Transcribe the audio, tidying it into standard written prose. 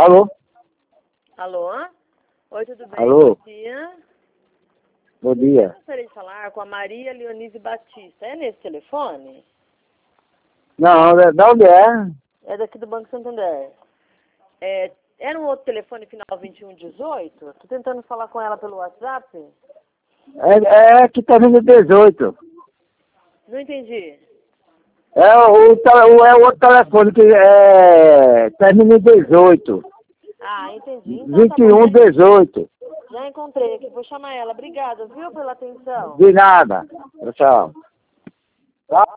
Alô? Alô? Oi, tudo bem? Alô? Bom dia. Bom dia. Eu gostaria de falar com a Maria Leonise Batista. É nesse telefone? Não, de onde é? É daqui do Banco Santander. Era um outro telefone final 2118? Tô tentando falar com ela pelo WhatsApp. É que termina em 18. Não entendi. É o outro telefone que termina em 18. Ah, entendi. Então tá bom. 21, 18. Já encontrei aqui. Vou chamar ela. Obrigada, viu, pela atenção. De nada. Tchau. Tá?